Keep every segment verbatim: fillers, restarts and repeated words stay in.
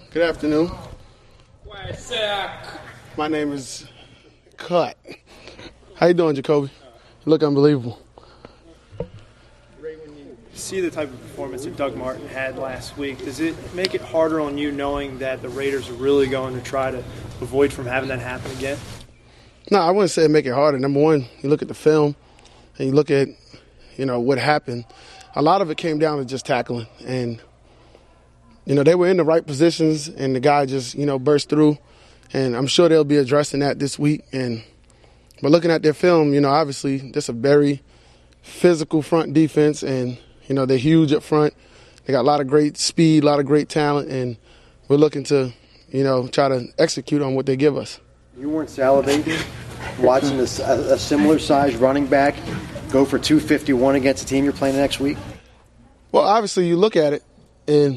Good afternoon. My name is Cut. How you doing, Jacoby? You look unbelievable. Ray, when you see the type of performance that Doug Martin had last week, does it make it harder on you knowing that the Raiders are really going to try to avoid from having that happen again? No, I wouldn't say it make it harder. Number one, you look at the film and you look at, you know, what happened. A lot of it came down to just tackling. And, you know, they were in the right positions and the guy just, you know, burst through. And I'm sure they'll be addressing that this week. And but looking at their film, you know, obviously this is a very physical front defense, and, you know, they're huge up front. They got a lot of great speed, a lot of great talent, and we're looking to, you know, try to execute on what they give us. You weren't salivating watching a, a similar-sized running back go for two fifty-one against the team you're playing next week? Well, obviously you look at it, and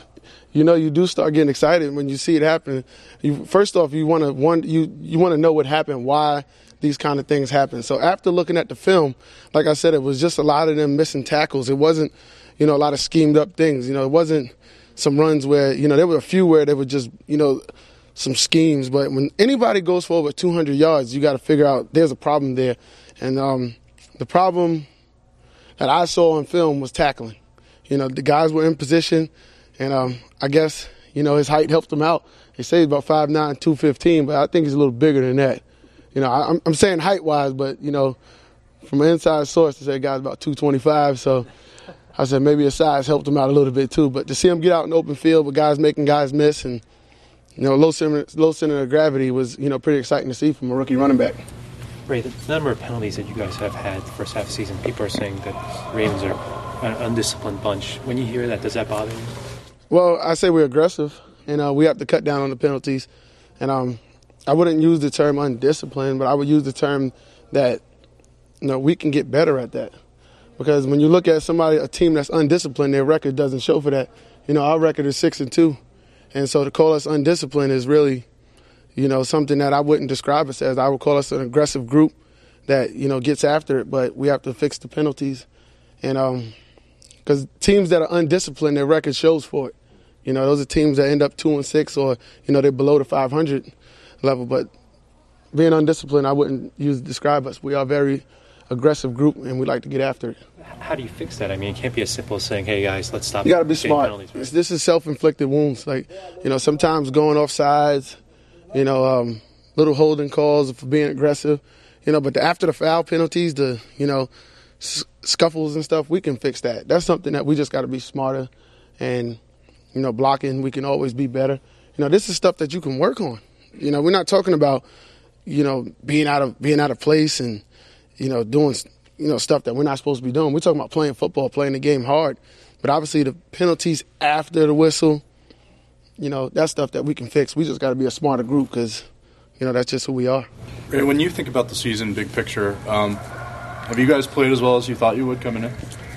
you know, you do start getting excited when you see it happen. You, first off, you want to one you you want to know what happened, why these kind of things happen. So after looking at the film, like I said, it was just a lot of them missing tackles. It wasn't, you know, a lot of schemed up things. You know, it wasn't some runs where, you know, there were a few where they were just, you know, some schemes. But when anybody goes for over two hundred yards, you got to figure out there's a problem there. And um, the problem that I saw on film was tackling. You know, the guys were in position. And um, I guess, you know, his height helped him out. They say he's about five nine, two fifteen, but I think he's a little bigger than that. You know, I'm, I'm saying height-wise, but, you know, from an inside source, they say the guy's about two twenty-five. So I said maybe his size helped him out a little bit too. But to see him get out in the open field with guys making guys miss and, you know, low center, low center of gravity was, you know, pretty exciting to see from a rookie running back. Ray, the number of penalties that you guys have had the first half of the season, people are saying that Ravens are an undisciplined bunch. When you hear that, does that bother you? Well, I say we're aggressive, and uh, we have to cut down on the penalties. And um, I wouldn't use the term undisciplined, but I would use the term that, you know, we can get better at that. Because when you look at somebody, a team that's undisciplined, their record doesn't show for that. You know, our record is six and two, and so to call us undisciplined is really, you know, something that I wouldn't describe us as. I would call us an aggressive group that, you know, gets after it, but we have to fix the penalties. And um, because teams that are undisciplined, their record shows for it. You know, those are teams that end up two and six, or, you know, they're below the five hundred level. But being undisciplined, I wouldn't use to describe us. We are a very aggressive group, and we like to get after it. How do you fix that? I mean, it can't be as simple as saying, "Hey guys, let's stop." You got to be smart. Penalties, right? This is self-inflicted wounds. Like, you know, sometimes going off sides, you know, um, little holding calls for being aggressive, you know. But the after the foul penalties, the you know, s- scuffles and stuff, we can fix that. That's something that we just got to be smarter and. You know, blocking, we can always be better. You know, this is stuff that you can work on. You know, we're not talking about, you know, being out of being out of place and, you know, doing, you know, stuff that we're not supposed to be doing. We're talking about playing football, playing the game hard. But obviously the penalties after the whistle, you know, that's stuff that we can fix. We just got to be a smarter group because, you know, that's just who we are. Ray, when you think about the season, big picture, um, have you guys played as well as you thought you would coming in?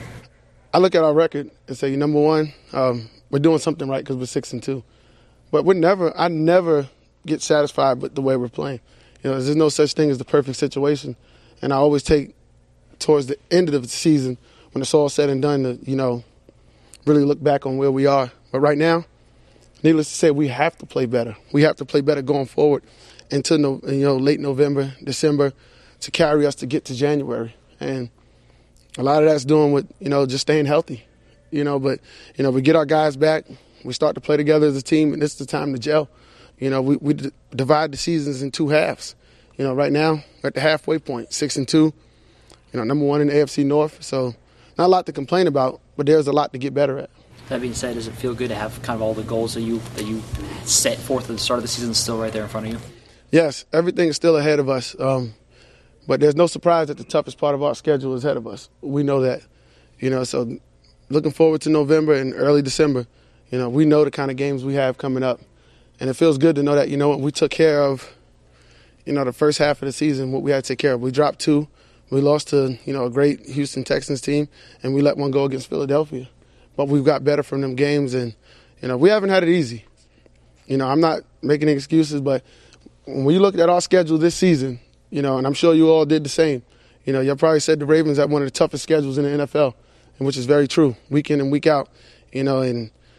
I look at our record and say, number one, um, we're doing something right because we're six and two, but we're never. I never get satisfied with the way we're playing. You know, there's no such thing as the perfect situation, and I always take towards the end of the season when it's all said and done to, you know, really look back on where we are. But right now, needless to say, we have to play better. We have to play better going forward into you know late November, December, to carry us to get to January, and a lot of that's doing with you know just staying healthy. You know, but, you know, we get our guys back. We start to play together as a team, and this is the time to gel. You know, we, we d- divide the seasons in two halves. You know, right now, we're at the halfway point, six and two, you know, number one in the A F C North. So not a lot to complain about, but there's a lot to get better at. That being said, does it feel good to have kind of all the goals that you that you set forth at the start of the season still right there in front of you? Yes, everything is still ahead of us. Um, but there's no surprise that the toughest part of our schedule is ahead of us. We know that. You know, so looking forward to November and early December. You know, we know the kind of games we have coming up. And it feels good to know that, you know what, we took care of, you know, the first half of the season, what we had to take care of. We dropped two. We lost to, you know, a great Houston Texans team, and we let one go against Philadelphia. But we've got better from them games, and, you know, we haven't had it easy. You know, I'm not making any excuses, but when you look at our schedule this season, you know, and I'm sure you all did the same, you know, you probably said the Ravens have one of the toughest schedules in the N F L. And which is very true, week in and week out, you know, and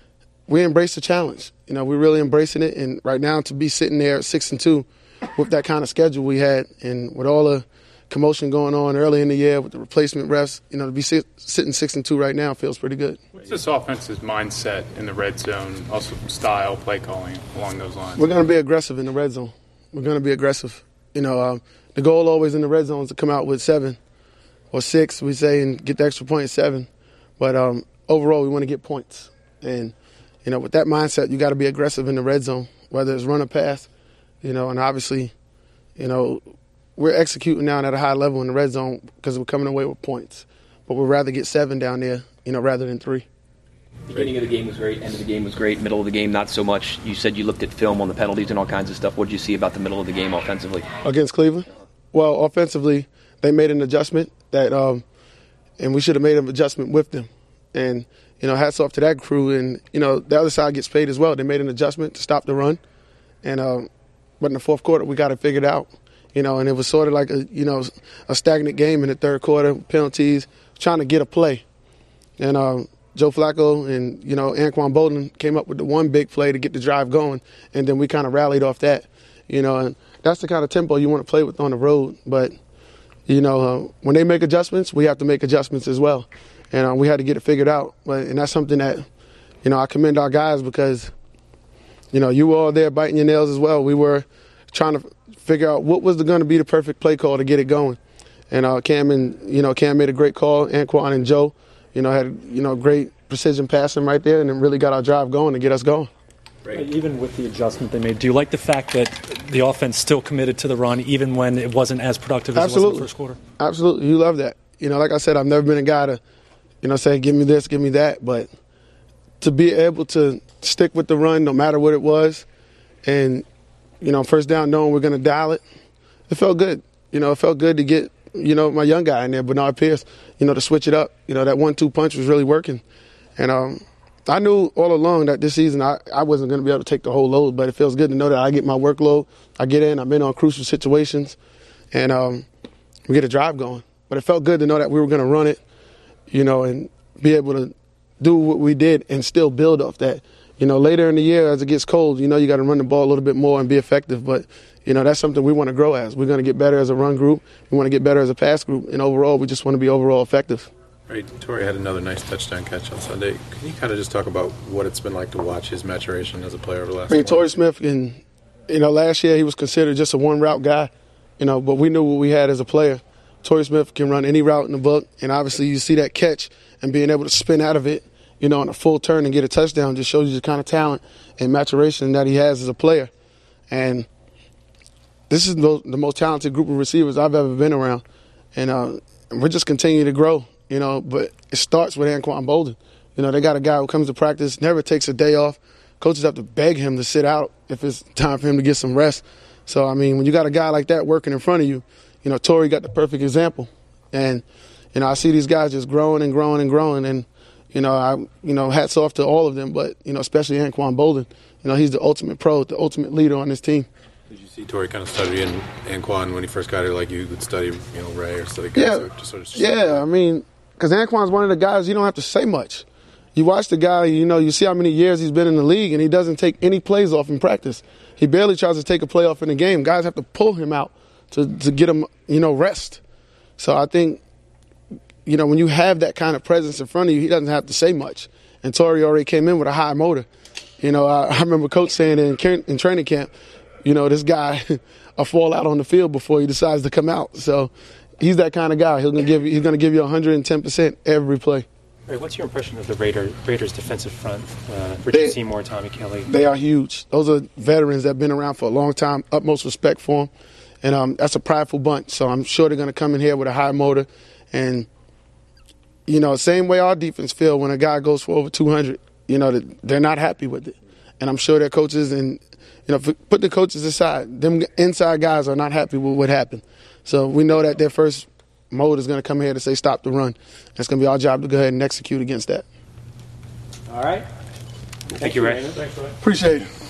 we embrace the challenge. You know, we're really embracing it. And right now, to be sitting there at six and two, with that kind of schedule we had, and with all the commotion going on early in the year with the replacement refs, you know, to be sit, sitting six and two right now feels pretty good. What's this offense's mindset in the red zone? Also, style, play calling along those lines. We're going to be aggressive in the red zone. We're going to be aggressive. You know, um, the goal always in the red zone is to come out with seven or six, we say, and get the extra point at seven. But um, overall, we want to get points. And, you know, with that mindset, you got to be aggressive in the red zone, whether it's run or pass. You know, and obviously, you know, we're executing now at a high level in the red zone because we're coming away with points. But we'd rather get seven down there, you know, rather than three. Beginning of the game was great, end of the game was great, middle of the game not so much. You said you looked at film on the penalties and all kinds of stuff. What did you see about the middle of the game offensively? Against Cleveland? Well, offensively, they made an adjustment that, um, and we should have made an adjustment with them. And, you know, hats off to that crew. And, you know, the other side gets paid as well. They made an adjustment to stop the run. And, um, but in the fourth quarter, we got it figured out. You know, and it was sort of like a, you know, a stagnant game in the third quarter, penalties, trying to get a play. And um, Joe Flacco and, you know, Anquan Bolden came up with the one big play to get the drive going, and then we kind of rallied off that. You know, and that's the kind of tempo you want to play with on the road. But, you know, uh, when they make adjustments, we have to make adjustments as well. And uh, we had to get it figured out. But, and that's something that, you know, I commend our guys because, you know, you were all there biting your nails as well. We were trying to figure out what was going to be the perfect play call to get it going. And uh, Cam and, you know, Cam made a great call. Anquan and Joe, you know, had, you know, great precision passing right there and it really got our drive going to get us going. Right. Even with the adjustment they made, do you like the fact that the offense still committed to the run even when it wasn't as productive as Absolutely. it was in the first quarter? Absolutely. You love that. You know, like I said, I've never been a guy to, you know, say, give me this, give me that. But to be able to stick with the run no matter what it was and, you know, first down knowing we're going to dial it, it felt good. You know, it felt good to get, you know, my young guy in there, Bernard Pierce, you know, to switch it up. You know, that one two punch was really working. And um, I knew all along that this season I, I wasn't going to be able to take the whole load, but it feels good to know that I get my workload. I get in, I've been on crucial situations, and um, we get a drive going. But it felt good to know that we were going to run it, you know, and be able to do what we did and still build off that. You know, later in the year as it gets cold, you know, you got to run the ball a little bit more and be effective. But, you know, that's something we want to grow as. We're going to get better as a run group. We want to get better as a pass group. And overall, we just want to be overall effective. Right. Torrey had another nice touchdown catch on Sunday. Can you kind of just talk about what it's been like to watch his maturation as a player over the last I mean, Torrey Smith, and, you know, last year he was considered just a one-route guy, you know, but we knew what we had as a player. Torrey Smith can run any route in the book, and obviously you see that catch and being able to spin out of it, you know, on a full turn and get a touchdown just shows you the kind of talent and maturation that he has as a player. And this is the, the most talented group of receivers I've ever been around. And uh, we're just continuing to grow, you know, but it starts with Anquan Bolden. You know, they got a guy who comes to practice, never takes a day off. Coaches have to beg him to sit out if it's time for him to get some rest. So, I mean, when you got a guy like that working in front of you, you know, Torrey got the perfect example. And, you know, I see these guys just growing and growing and growing. And, you know, I, you know, hats off to all of them, but, you know, especially Anquan Bolden. You know, he's the ultimate pro, the ultimate leader on this team. Did you see Torrey kind of study in Anquan when he first got here, like you would study, you know, Ray or study guys? Yeah, or just sort of just yeah. I mean, because Anquan's one of the guys you don't have to say much. You watch the guy, you know, you see how many years he's been in the league, and he doesn't take any plays off in practice. He barely tries to take a play off in the game. Guys have to pull him out to, to get him, you know, rest. So I think, you know, when you have that kind of presence in front of you, he doesn't have to say much. And Torrey already came in with a high motor. You know, I, I remember Coach saying in, in training camp, you know, this guy will fall out on the field before he decides to come out. So he's that kind of guy. He's going to give you, he's going to give you one hundred ten percent every play. Ray, what's your impression of the Raider, Raiders' defensive front? Uh, Richard they, Seymour, Tommy Kelly. They are huge. Those are veterans that have been around for a long time. Utmost respect for them. And um, that's a prideful bunch. So I'm sure they're going to come in here with a high motor. And, you know, same way our defense feel when a guy goes for over two hundred. You know, they're not happy with it. And I'm sure their coaches and, you know, put the coaches aside. Them inside guys are not happy with what happened. So we know that their first mode is going to come here to say stop the run. It's going to be our job to go ahead and execute against that. All right. Thank you, Ray. Thanks, Ray. Appreciate it.